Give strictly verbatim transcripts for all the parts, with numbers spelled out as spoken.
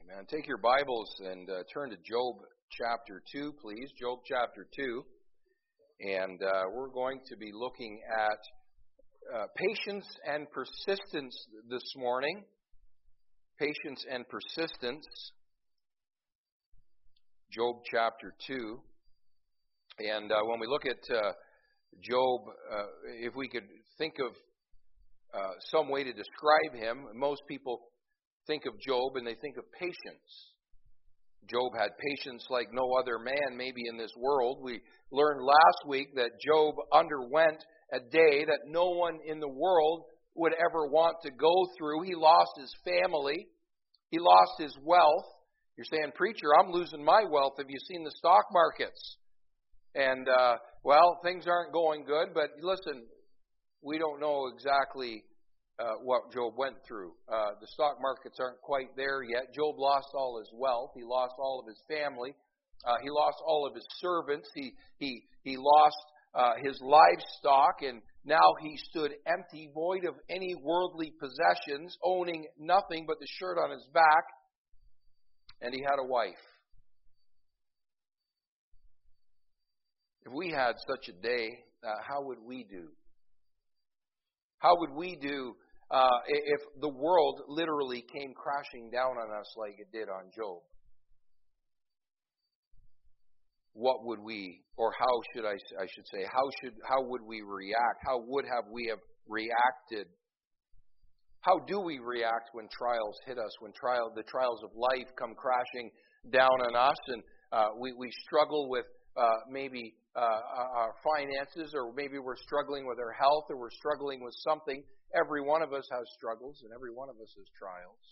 Amen. Take your Bibles and uh, turn to Job chapter two, please. Job chapter two. And uh, we're going to be looking at uh, patience and persistence this morning. Patience and persistence. Job chapter two. And uh, when we look at uh, Job, uh, if we could think of uh, some way to describe him, most people think of Job and they think of patience. Job had patience like no other man maybe in this world. We learned last week that Job underwent a day that no one in the world would ever want to go through. He lost his family. He lost his wealth. You're saying, preacher, I'm losing my wealth. Have you seen the stock markets? And, uh, well, things aren't going good. But listen, we don't know exactly Uh, what Job went through. Uh, the stock markets aren't quite there yet. Job lost all his wealth. He lost all of his family. Uh, he lost all of his servants. He he he lost uh, his livestock, and now he stood empty, void of any worldly possessions, owning nothing but the shirt on his back. And he had a wife. If we had such a day, uh, how would we do? How would we do Uh, if the world literally came crashing down on us like it did on Job? What would we, or how should I, I should say, how should, how would we react? How would have we have reacted? How do we react when trials hit us? When trial, the trials of life come crashing down on us, and uh, we we struggle with uh, maybe uh, our finances, or maybe we're struggling with our health, or we're struggling with something. Every one of us has struggles, and every one of us has trials.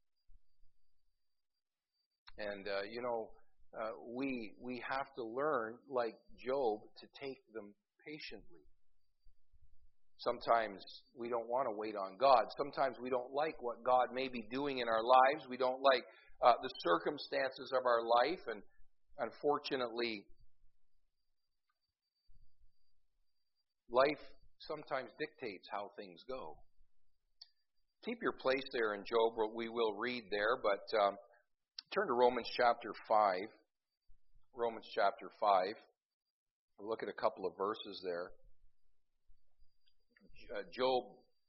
And, uh, you know, uh, we we have to learn, like Job, to take them patiently. Sometimes we don't want to wait on God. Sometimes we don't like what God may be doing in our lives. We don't like uh, the circumstances of our life. And unfortunately, life sometimes dictates how things go. Keep your place there in Job. We will read there, but um, turn to Romans chapter five. Romans chapter five. We'll look at a couple of verses there. Uh, Job,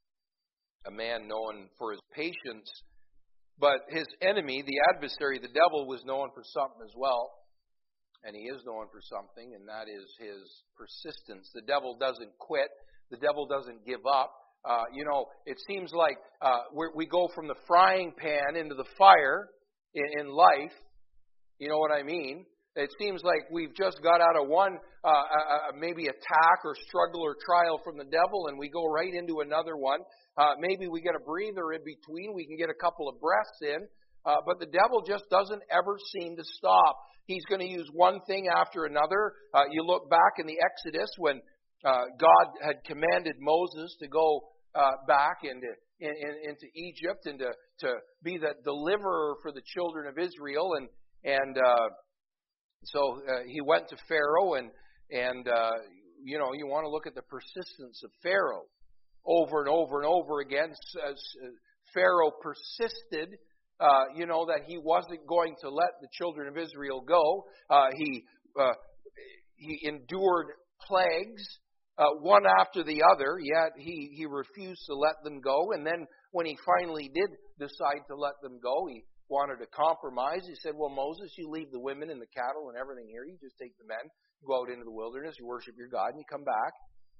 a man known for his patience, but his enemy, the adversary, the devil, was known for something as well. And he is known for something, and that is his persistence. The devil doesn't quit. The devil doesn't give up. Uh, you know, it seems like uh, we're, we go from the frying pan into the fire in, in life. You know what I mean? It seems like we've just got out of one uh, uh, maybe attack or struggle or trial from the devil, and we go right into another one. Uh, maybe we get a breather in between. We can get a couple of breaths in. Uh, but the devil just doesn't ever seem to stop. He's going to use one thing after another. Uh, you look back in the Exodus when uh, God had commanded Moses to go uh, back into, in, in, into Egypt and to, to be the deliverer for the children of Israel. And, and uh, so uh, he went to Pharaoh, and, and uh, you know, you want to look at the persistence of Pharaoh over and over and over again. As Pharaoh persisted. Uh, you know, that he wasn't going to let the children of Israel go. Uh, he uh, he endured plagues, uh, one after the other, yet he, he refused to let them go. And then when he finally did decide to let them go, he wanted to compromise. He said, well, Moses, you leave the women and the cattle and everything here. You just take the men, go out into the wilderness, you worship your God, and you come back.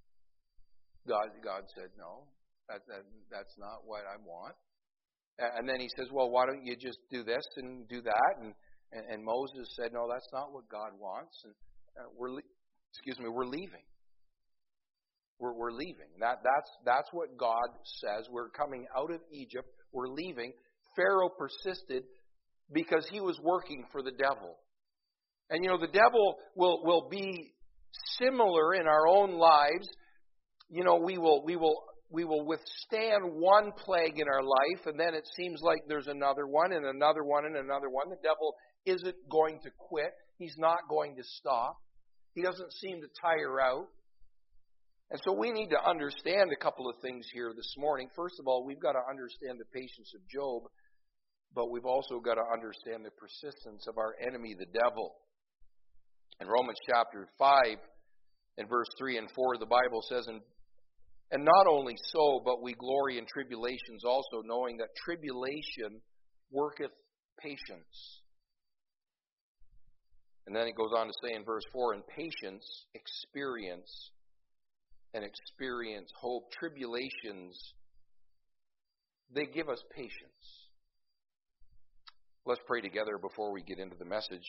God, God said, no, that, that that's not what I want. And then he says, well, why don't you just do this and do that? And and, and Moses said, no, that's not what God wants. And uh, we're, le- excuse me, we're leaving. We're, we're leaving. That that's that's what God says. We're coming out of Egypt. We're leaving. Pharaoh persisted because he was working for the devil. And you know, the devil will will be similar in our own lives. You know, we will we will. We will withstand one plague in our life, and then it seems like there's another one, and another one, and another one. The devil isn't going to quit. He's not going to stop. He doesn't seem to tire out. And so we need to understand a couple of things here this morning. First of all, we've got to understand the patience of Job. but we've also got to understand the persistence of our enemy, the devil. In Romans chapter five, in verse three and four, the Bible says, and, and not only so, but we glory in tribulations also, knowing that tribulation worketh patience. And then it goes on to say in verse four, and patience, experience, and experience hope. Tribulations, they give us patience. Let's pray together before we get into the message.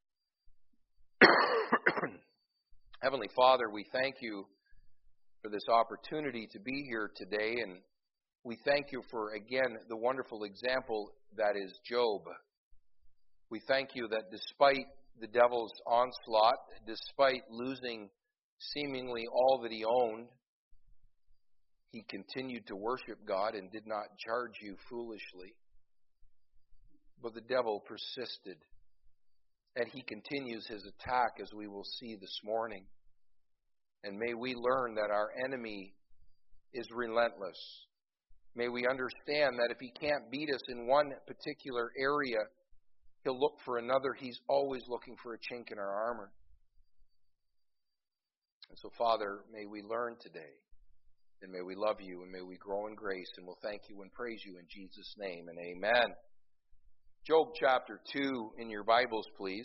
Heavenly Father, we thank you for this opportunity to be here today, and we thank you for, again, the wonderful example that is Job. We thank you that despite the devil's onslaught, despite losing seemingly all that he owned, he continued to worship God and did not charge you foolishly. But the devil persisted. And he continues his attack, as we will see this morning. And may we learn that our enemy is relentless. May we understand that if he can't beat us in one particular area, he'll look for another. He's always looking for a chink in our armor. And so, Father, may we learn today. And may we love you, and may we grow in grace. And we'll thank you and praise you in Jesus' name, and amen. Job chapter two in your Bibles, please.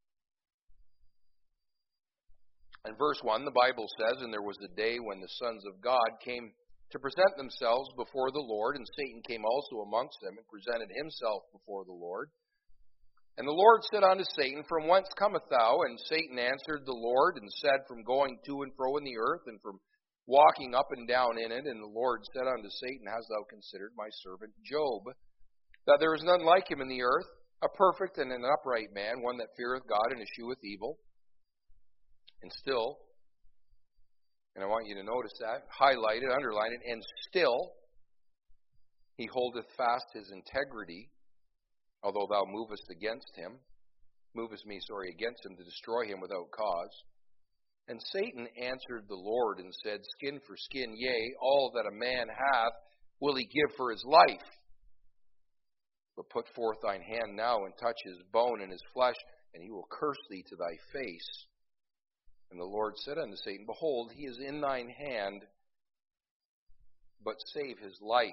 In verse one, the Bible says, and there was a day when the sons of God came to present themselves before the Lord, and Satan came also amongst them and presented himself before the Lord. And the Lord said unto Satan, From whence comest thou? And Satan answered the Lord and said, From going to and fro in the earth, and from walking up and down in it. And the Lord said unto Satan, Hast thou considered my servant Job, that there is none like him in the earth, a perfect and an upright man, one that feareth God and escheweth evil? And still, and I want you to notice that, highlight it, underline it, and still he holdeth fast his integrity, although thou movest against him, movest me, sorry, against him to destroy him without cause. And Satan answered the Lord and said, Skin for skin, yea, all that a man hath will he give for his life. But put forth thine hand now and touch his bone and his flesh, and he will curse thee to thy face. And the Lord said unto Satan, Behold, he is in thine hand, but save his life.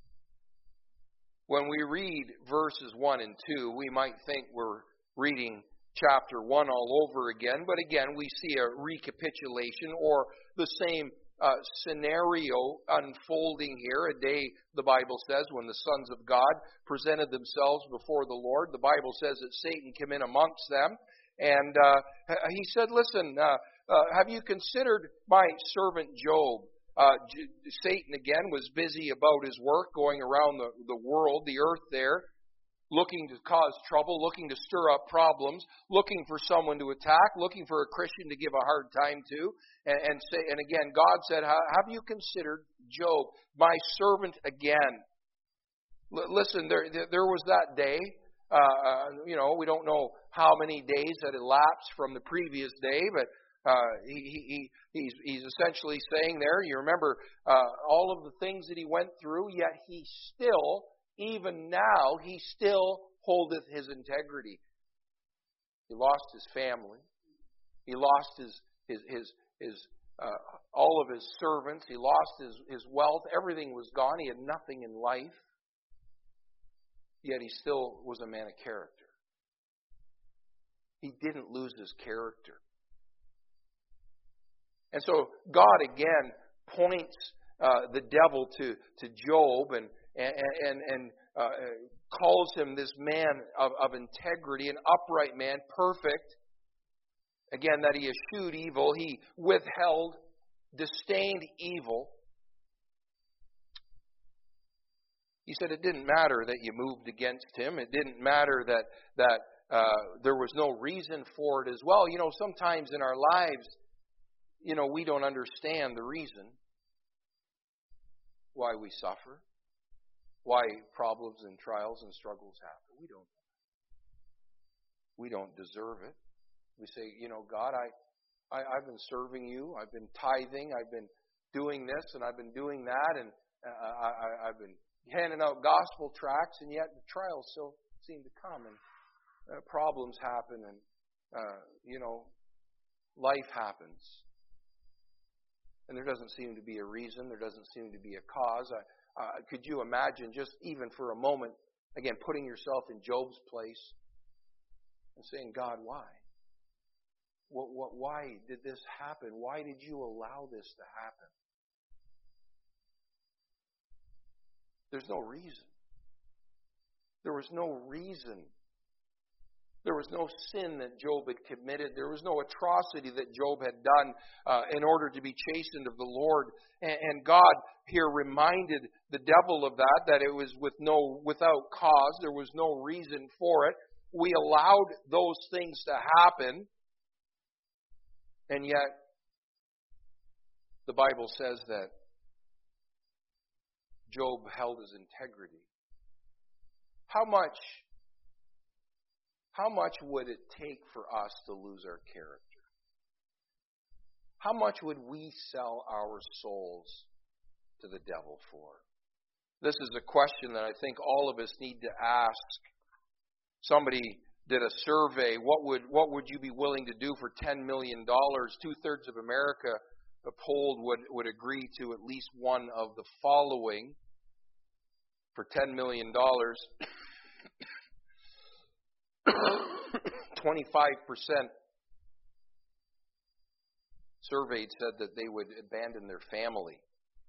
When we read verses one and two, we might think we're reading chapter one all over again, but again, we see a recapitulation or the same uh, scenario unfolding here. A day, the Bible says, when the sons of God presented themselves before the Lord. The Bible says that Satan came in amongst them, and uh, he said, Listen, uh, uh, have you considered my servant Job? Uh, J- Satan, again, was busy about his work, going around the, the world, the earth there, looking to cause trouble, looking to stir up problems, looking for someone to attack, looking for a Christian to give a hard time to. And, and, say, and again, God said, have you considered Job, my servant again? L- listen, there, there was that day. Uh, you know, we don't know how many days had elapsed from the previous day, but uh, he, he, he's, he's essentially saying there, you remember uh, all of the things that he went through, yet he still, even now, he still holdeth his integrity. He lost his family. He lost his his his, his uh, all of his servants. He lost his, his wealth. Everything was gone. He had nothing in life. Yet he still was a man of character. He didn't lose his character. And so God again points uh, the devil to, to Job and and and, and uh, calls him this man of, of integrity, an upright man, perfect. Again, that he eschewed evil. He withheld, disdained evil. He said it didn't matter that you moved against him. It didn't matter that that uh, there was no reason for it as well. You know, sometimes in our lives, you know, we don't understand the reason why we suffer, why problems and trials and struggles happen. We don't. We don't deserve it. We say, you know, God, I, I, I've been serving you. I've been tithing. I've been doing this and I've been doing that, and I, I, I've been handing out gospel tracts, and yet the trials still seem to come, and uh, problems happen, and, uh, you know, life happens. And there doesn't seem to be a reason. There doesn't seem to be a cause. Uh, uh, could you imagine, just even for a moment, again, putting yourself in Job's place and saying, God, why? What, what, why did this happen? Why did you allow this to happen? There's no reason. There was no reason. There was no sin that Job had committed. There was no atrocity that Job had done uh, in order to be chastened of the Lord. And, and God here reminded the devil of that, that it was with no, without cause. There was no reason for it. We allowed those things to happen. And yet, the Bible says that Job held his integrity. How much How much would it take for us to lose our character? How much would we sell our souls to the devil for? This is a question that I think all of us need to ask. Somebody did a survey. What would what would you be willing to do for ten million dollars? Two-thirds of America polled would, would agree to at least one of the following. For ten million dollars, twenty-five percent surveyed said that they would abandon their family.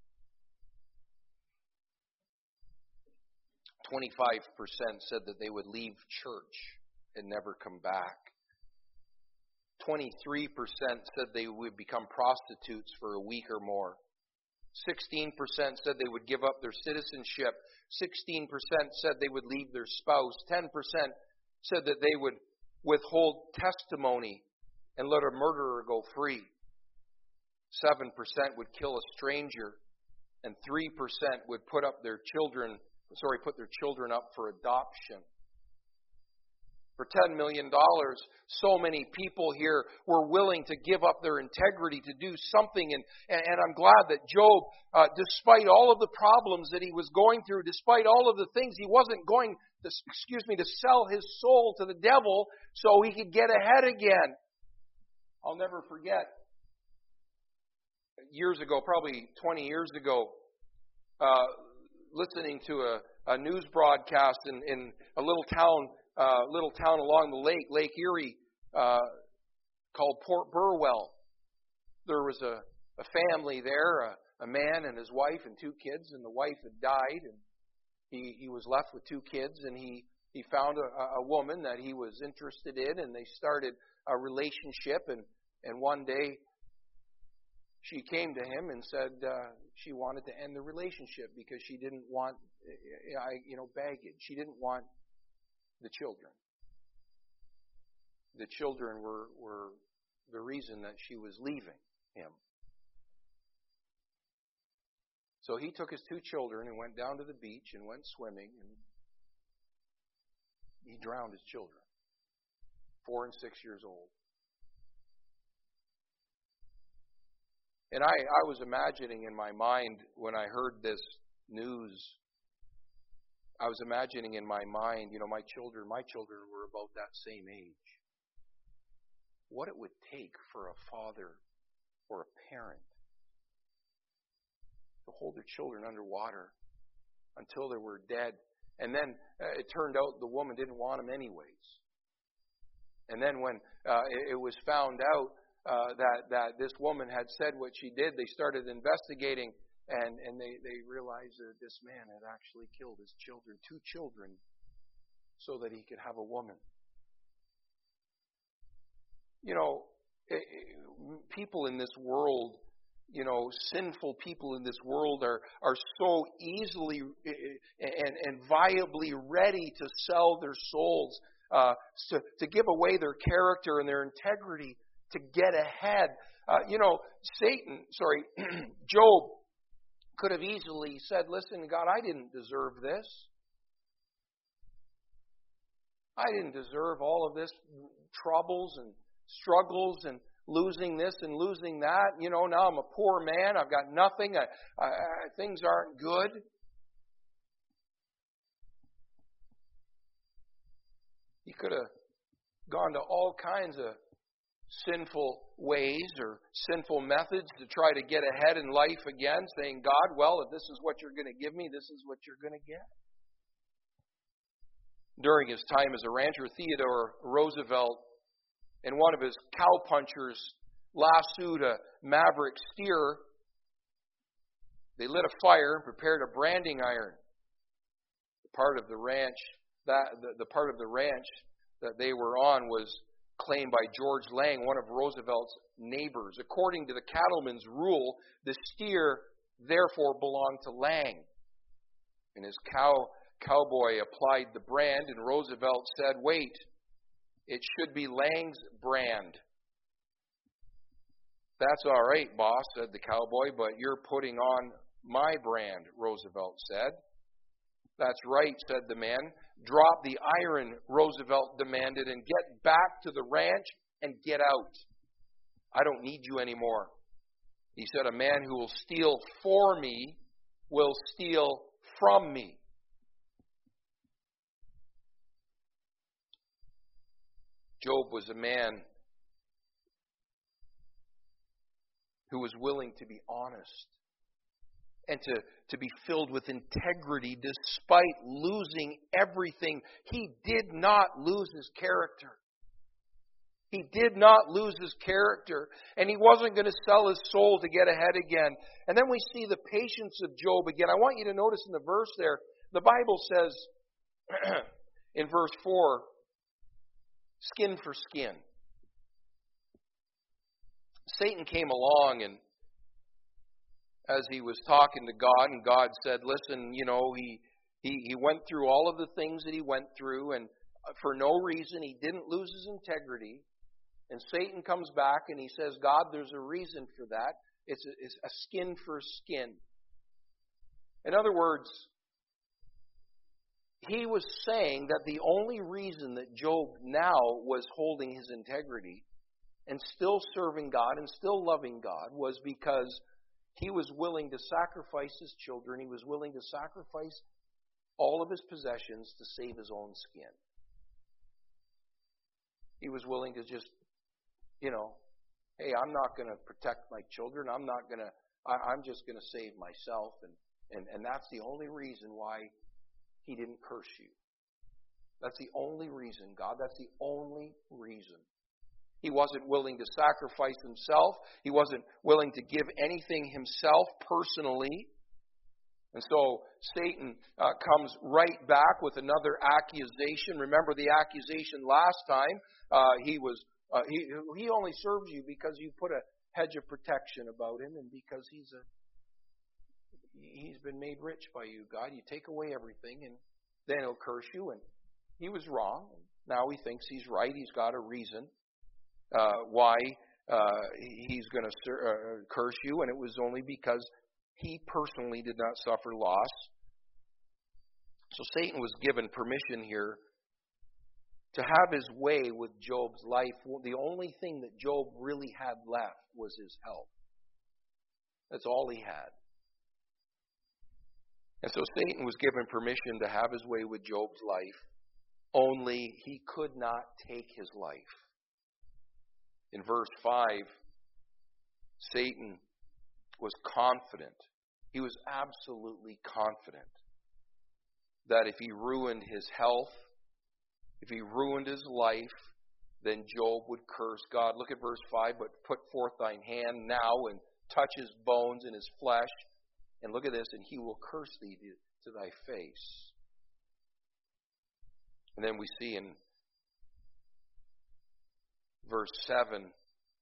twenty-five percent said that they would leave church and never come back. twenty-three percent said they would become prostitutes for a week or more. sixteen percent said they would give up their citizenship. sixteen percent said they would leave their spouse. ten percent said that they would withhold testimony and let a murderer go free. seven percent would kill a stranger. And three percent would put up their children, sorry, put their children up for adoption. For ten million dollars, so many people here were willing to give up their integrity to do something. And, and, and I'm glad that Job, uh, despite all of the problems that he was going through, despite all of the things, he wasn't going to, excuse me, to sell his soul to the devil so he could get ahead again. I'll never forget, years ago, probably twenty years ago, uh, listening to a, a news broadcast in, in a little town Uh, little town along the lake, Lake Erie, uh, called Port Burwell. There was a, a family there, a, a man and his wife and two kids, and the wife had died, and he, he was left with two kids, and he, he found a, a woman that he was interested in, and they started a relationship, and, and one day she came to him and said uh, she wanted to end the relationship because she didn't want, you know, baggage. She didn't want the children. The children were, were the reason that she was leaving him. So he took his two children and went down to the beach and went swimming, and he drowned his children, four and six years old. And I, I was imagining in my mind when I heard this news, I was imagining in my mind, you know, my children, my children were about that same age. What it would take for a father or a parent to hold their children underwater until they were dead. And then uh, it turned out the woman didn't want them anyways. And then when uh, it, it was found out uh, that, that this woman had said what she did, they started investigating. And, and they, they realized that this man had actually killed his children, two children, so that he could have a woman. You know, it, it, people in this world, you know, sinful people in this world are, are so easily and, and viably ready to sell their souls, uh, to, to give away their character and their integrity to get ahead. Uh, you know, Satan, sorry, Job, could have easily said, listen, God, I didn't deserve this. I didn't deserve all of this troubles and struggles and losing this and losing that. You know, now I'm a poor man. I've got nothing. I, I, things aren't good. He could have gone to all kinds of sinful ways or sinful methods to try to get ahead in life again, saying, God, well, if this is what you're going to give me, this is what you're going to get. During his time as a rancher, Theodore Roosevelt and one of his cowpunchers lassoed a maverick steer. They lit a fire and prepared a branding iron. The part of the ranch that the, the part of the ranch that they were on was claimed by George Lang, one of Roosevelt's neighbors. According to the cattleman's rule, the steer therefore belonged to Lang. And his cow cowboy applied the brand, and Roosevelt said, "Wait, it should be Lang's brand." "That's all right, boss," said the cowboy, "but you're putting on my brand," Roosevelt said. "That's right," said the man. "Drop the iron," Roosevelt demanded, "and get back to the ranch and get out. I don't need you anymore." He said, "A man who will steal for me will steal from me." Job was a man who was willing to be honest and to, to be filled with integrity despite losing everything. He did not lose his character. He did not lose his character, and he wasn't going to sell his soul to get ahead again. And then we see the patience of Job again. I want you to notice in the verse there, the Bible says in verse four, skin for skin. Satan came along, and as he was talking to God, and God said, listen, you know, he, he, he went through all of the things that he went through, and for no reason, he didn't lose his integrity. And Satan comes back and he says, God, there's a reason for that. It's a, it's a skin for skin. In other words, he was saying that the only reason that Job now was holding his integrity and still serving God and still loving God was because he was willing to sacrifice his children. He was willing to sacrifice all of his possessions to save his own skin. He was willing to just, you know, hey, I'm not going to protect my children. I'm not going to, I'm just going to save myself. And, and, and that's the only reason why he didn't curse you. That's the only reason, God. That's the only reason. He wasn't willing to sacrifice himself. He wasn't willing to give anything himself personally. And so Satan uh, comes right back with another accusation. Remember the accusation last time. Uh, he was uh, he he only serves you because you put a hedge of protection about him, and because he's a he's been made rich by you, God. You take away everything, and then he'll curse you. And he was wrong. And now he thinks he's right. He's got a reason uh, why uh, he's going to ser- uh, curse you, and it was only because he personally did not suffer loss. So Satan was given permission here to have his way with Job's life. The only thing that Job really had left was his health. That's all he had. And so Satan was given permission to have his way with Job's life, only he could not take his life. In verse five, Satan was confident. He was absolutely confident that if he ruined his health, if he ruined his life, then Job would curse God. Look at verse five, but put forth thine hand now and touch his bones and his flesh. And look at this, and he will curse thee to thy face. And then we see in verse seven,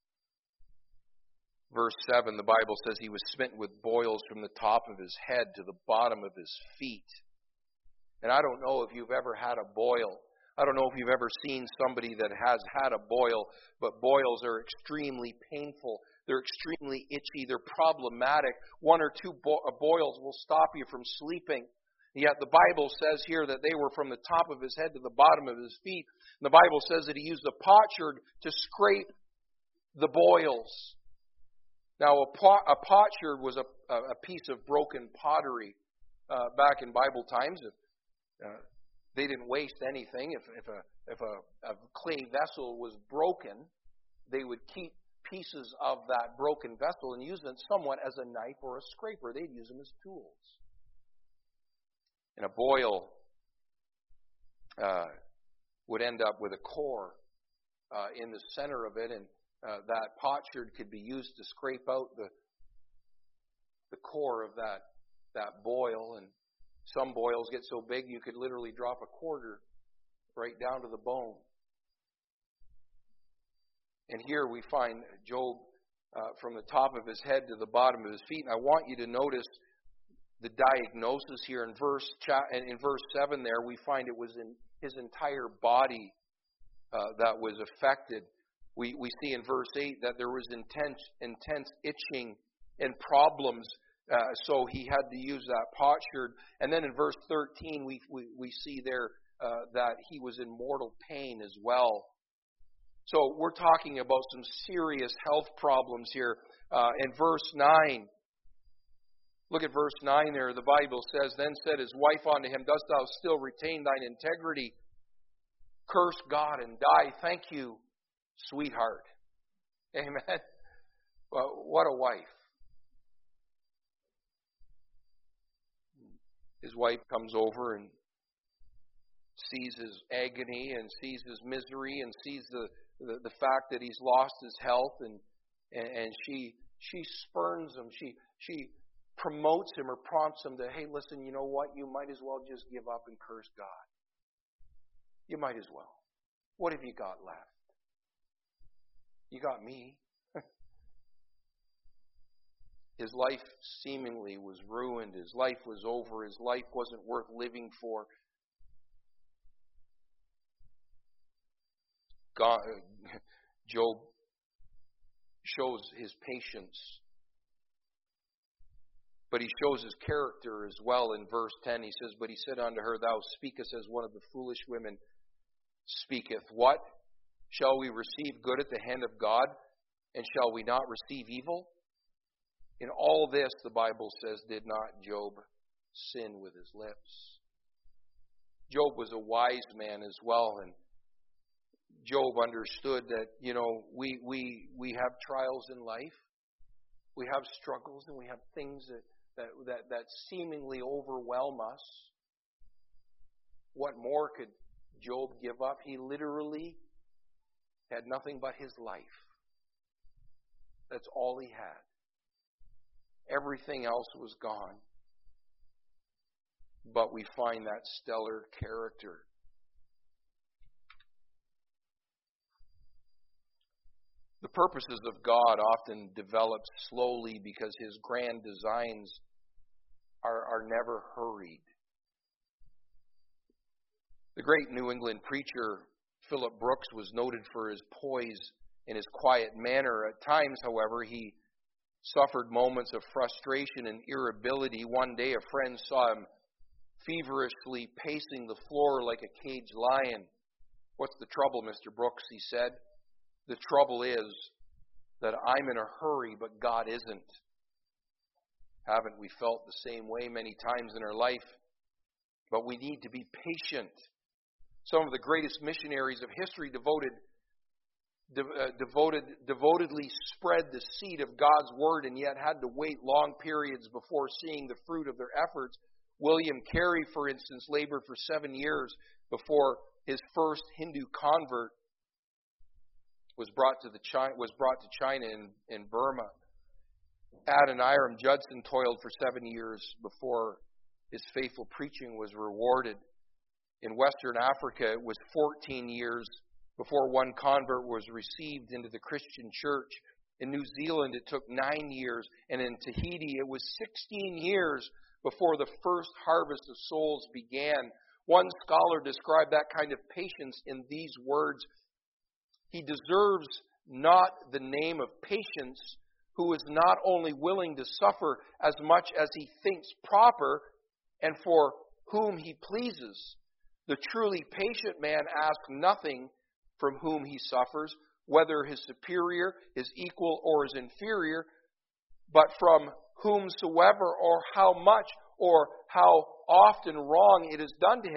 verse seven, the Bible says he was smitten with boils from the top of his head to the bottom of his feet. And I don't know if you've ever had a boil. I don't know if you've ever seen somebody that has had a boil, but boils are extremely painful. They're extremely itchy. They're problematic. One or two bo- boils will stop you from sleeping. Yet the Bible says here that they were from the top of his head to the bottom of his feet. And the Bible says that he used a potsherd to scrape the boils. Now, a, pot, a potsherd was a, a piece of broken pottery uh, back in Bible times. Uh, They didn't waste anything. If, if, a, if a, a clay vessel was broken, they would keep pieces of that broken vessel and use them somewhat as a knife or a scraper. They'd use them as tools. And a boil uh, would end up with a core uh, in the center of it, and uh, that potsherd could be used to scrape out the the core of that that boil. And some boils get so big you could literally drop a quarter right down to the bone. And here we find Job uh, from the top of his head to the bottom of his feet. And I want you to notice the diagnosis here in verse in verse seven. There we find it was in his entire body uh, that was affected. We we see in verse eight that there was intense intense itching and problems. Uh, so he had to use that potsherd. And then in verse thirteen, we we, we see there uh, that he was in mortal pain as well. So we're talking about some serious health problems here. Uh, in verse nine, look at verse nine there. The Bible says, "Then said his wife unto him, Dost thou still retain thine integrity? Curse God and die." Thank you, sweetheart. Amen. Well, what a wife. His wife comes over and sees his agony and sees his misery and sees the, the, the fact that he's lost his health, and and, and she she spurns him. She she promotes him or prompts him to, hey, listen, you know what? You might as well just give up and curse God. You might as well. What have you got left? You got me. His life seemingly was ruined. His life was over. His life wasn't worth living for. God, Job shows his patience, but he shows his character as well. In verse ten, he says, "But he said unto her, Thou speakest as one of the foolish women speaketh. What? Shall we receive good at the hand of God, and shall we not receive evil?" In all this, the Bible says, did not Job sin with his lips. Job was a wise man as well, and Job understood that, you know, we we we have trials in life, we have struggles, and we have things that that that, that seemingly overwhelm us. What more could Job give up? He literally had nothing but his life. That's all he had. Everything else was gone. But we find that stellar character. The purposes of God often develop slowly because His grand designs are, are never hurried. The great New England preacher Philip Brooks was noted for his poise and his quiet manner. At times, however, he suffered moments of frustration and irritability. One day, a friend saw him feverishly pacing the floor like a caged lion. "What's the trouble, Mister Brooks?" he said. "The trouble is that I'm in a hurry, but God isn't." Haven't we felt the same way many times in our life? But we need to be patient. Some of the greatest missionaries of history devoted De, uh, devoted, devotedly spread the seed of God's Word and yet had to wait long periods before seeing the fruit of their efforts. William Carey, for instance, labored for seven years before his first Hindu convert was brought to the China, was brought to China in, in Burma. Adoniram Judson toiled for seven years before his faithful preaching was rewarded. In Western Africa, it was fourteen years before one convert was received into the Christian church. In New Zealand, it took nine years. And in Tahiti, it was sixteen years before the first harvest of souls began. One scholar described that kind of patience in these words: "He deserves not the name of patience who is not only willing to suffer as much as he thinks proper and for whom he pleases. The truly patient man asks nothing from whom he suffers, whether his superior, his equal, or his inferior, but from whomsoever or how much or how often wrong it is done to him,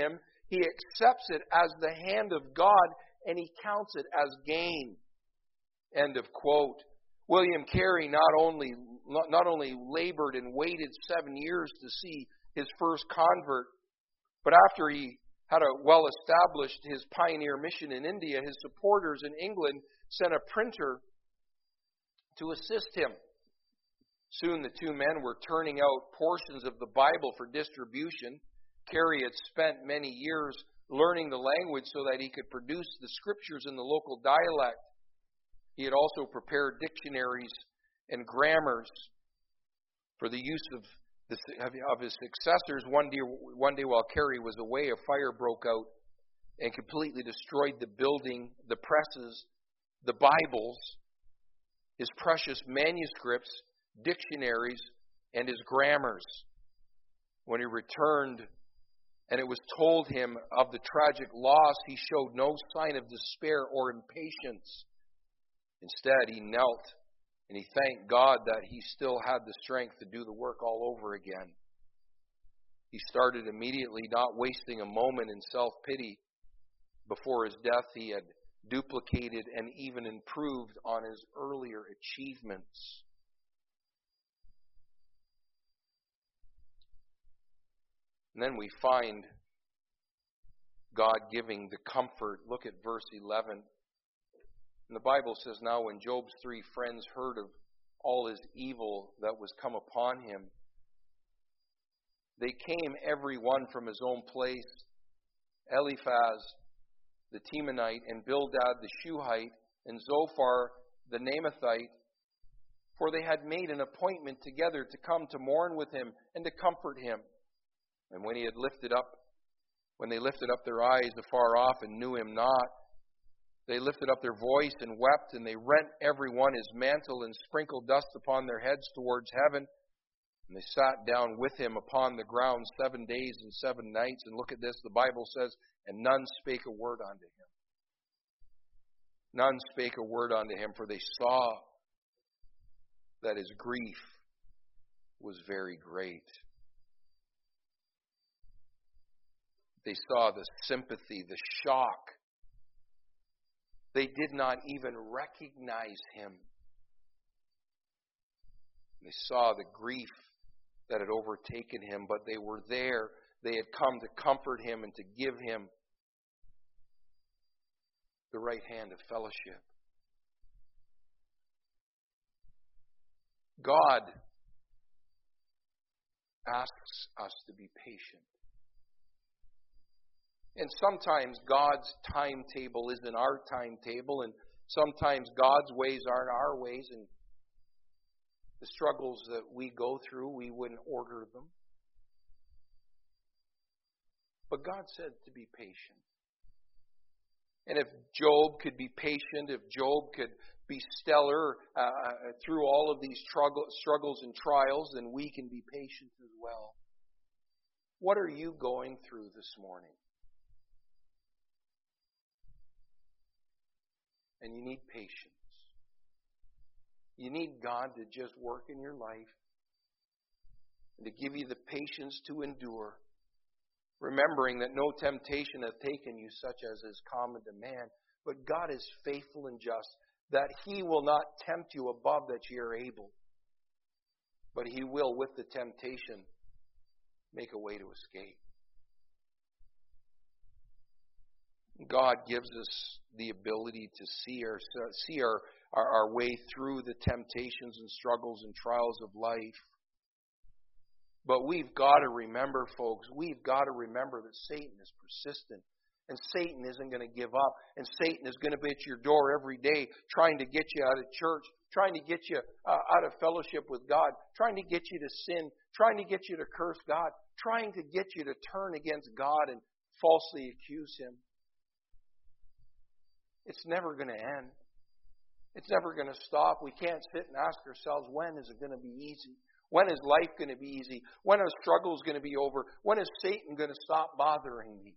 He accepts it as the hand of God, and he counts it as gain. End of quote. William Carey not only not only labored and waited seven years to see his first convert, but after he had a well-established his pioneer mission in India, his supporters in England sent a printer to assist him. Soon the two men were turning out portions of the Bible for distribution. Carey had spent many years learning the language so that he could produce the scriptures in the local dialect. He had also prepared dictionaries and grammars for the use of the, of his successors. One day, one day while Carey was away, a fire broke out and completely destroyed the building, the presses, the Bibles, his precious manuscripts, dictionaries, and his grammars. When he returned and it was told him of the tragic loss, he showed no sign of despair or impatience. Instead, he knelt and he thanked God that he still had the strength to do the work all over again. He started immediately, not wasting a moment in self-pity. Before his death, he had duplicated and even improved on his earlier achievements. And then we find God giving the comfort. Look at verse eleven. And the Bible says, now when Job's three friends heard of all his evil that was come upon him, they came every one from his own place. Eliphaz the Temanite, and Bildad the Shuhite, and Zophar the Naamathite, for they had made an appointment together to come to mourn with him and to comfort him. And when he had lifted up, when they lifted up their eyes afar off and knew him not, they lifted up their voice and wept, and they rent every one his mantle and sprinkled dust upon their heads towards heaven. And they sat down with him upon the ground seven days and seven nights. And look at this, the Bible says, and none spake a word unto him. None spake a word unto him, for they saw that his grief was very great. They saw the sympathy, the shock. They did not even recognize him. They saw the grief that had overtaken him, but they were there. They had come to comfort him and to give him the right hand of fellowship. God asks us to be patient. And sometimes God's timetable isn't our timetable, and sometimes God's ways aren't our ways, and the struggles that we go through, we wouldn't order them. But God said to be patient. And if Job could be patient, if Job could be stellar uh, through all of these struggle, struggles and trials, then we can be patient as well. What are you going through this morning? And you need patience. You need God to just work in your life and to give you the patience to endure, remembering that no temptation hath taken you such as is common to man, but God is faithful and just, that He will not tempt you above that ye are able, but He will, with the temptation, make a way to escape. God gives us the ability to see our see our, our, our way through the temptations and struggles and trials of life. But we've got to remember, folks, we've got to remember that Satan is persistent. And Satan isn't going to give up. And Satan is going to be at your door every day trying to get you out of church, trying to get you uh, out of fellowship with God, trying to get you to sin, trying to get you to curse God, trying to get you to turn against God and falsely accuse Him. It's never going to end. It's never going to stop. We can't sit and ask ourselves, when is it going to be easy? When is life going to be easy? When are struggles going to be over? When is Satan going to stop bothering me?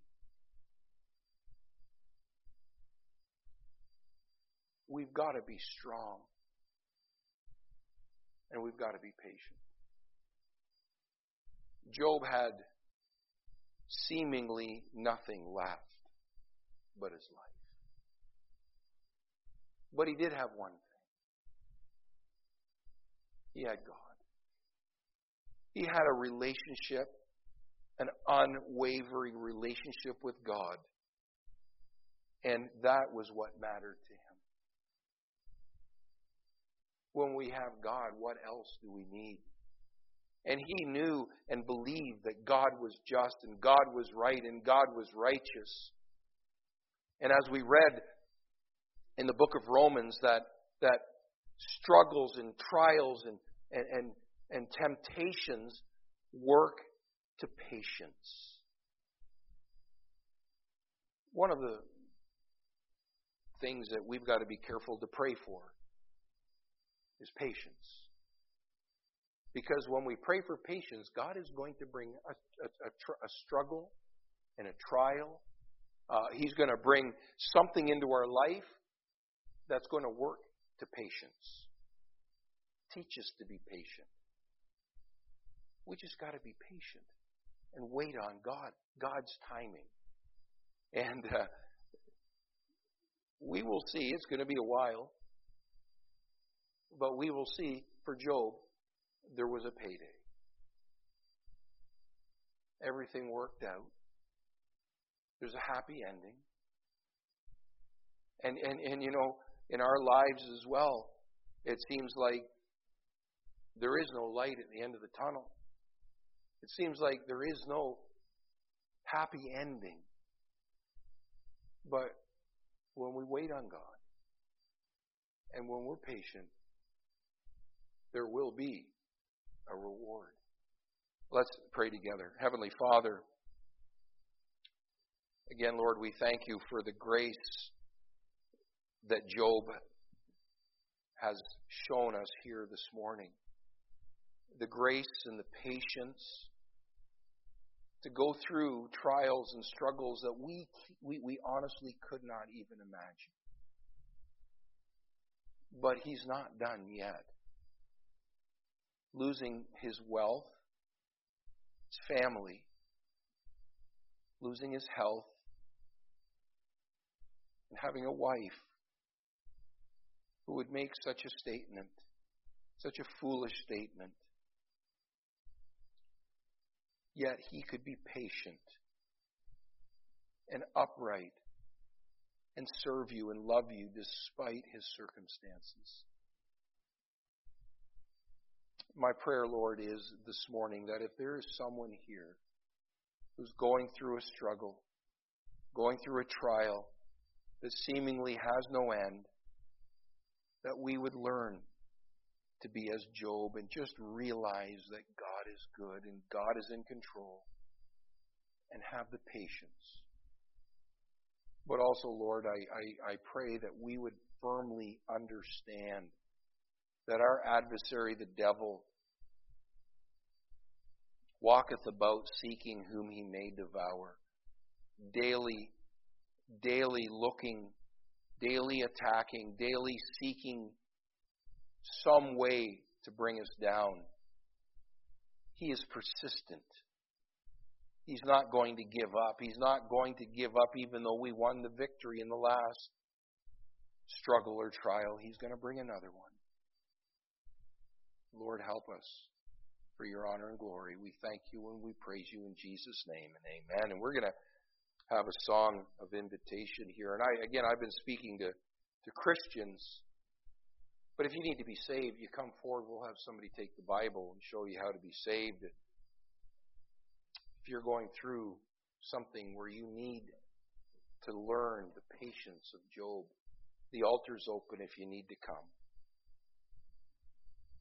We've got to be strong. And we've got to be patient. Job had seemingly nothing left but his life. But he did have one thing. He had God. He had a relationship, an unwavering relationship with God. And that was what mattered to him. When we have God, what else do we need? And he knew and believed that God was just and God was right and God was righteous. And as we read in the book of Romans, that that struggles and trials and, and, and, and temptations work to patience. One of the things that we've got to be careful to pray for is patience. Because when we pray for patience, God is going to bring a, a, a, tr- a struggle and a trial. Uh, he's going to bring something into our life that's going to work to patience. Teach us to be patient. We just got to be patient and wait on God, God's timing. And uh, we will see. It's going to be a while. But we will see for Job, there was a payday. Everything worked out. There's a happy ending. And, and, and you know, in our lives as well, it seems like there is no light at the end of the tunnel. It seems like there is no happy ending. But when we wait on God and when we're patient, there will be a reward. Let's pray together. Heavenly Father, again, Lord, we thank you for the grace that Job has shown us here this morning. The grace and the patience to go through trials and struggles that we, we, we honestly could not even imagine. But he's not done yet. Losing his wealth, his family, losing his health, and having a wife who would make such a statement, such a foolish statement. Yet he could be patient and upright and serve you and love you despite his circumstances. My prayer, Lord, is this morning that if there is someone here who's going through a struggle, going through a trial that seemingly has no end, that we would learn to be as Job and just realize that God is good and God is in control and have the patience. But also, Lord, I, I, I pray that we would firmly understand that our adversary, the devil, walketh about seeking whom he may devour, daily, daily looking, daily attacking, daily seeking some way to bring us down. He is persistent. He's not going to give up. He's not going to give up even though we won the victory in the last struggle or trial. He's going to bring another one. Lord, help us for your honor and glory. We thank you and we praise you in Jesus' name and amen. And we're going to have a song of invitation here. And I, again, I've been speaking to, to Christians. But if you need to be saved, you come forward. We'll have somebody take the Bible and show you how to be saved. If you're going through something where you need to learn the patience of Job, the altar's open if you need to come.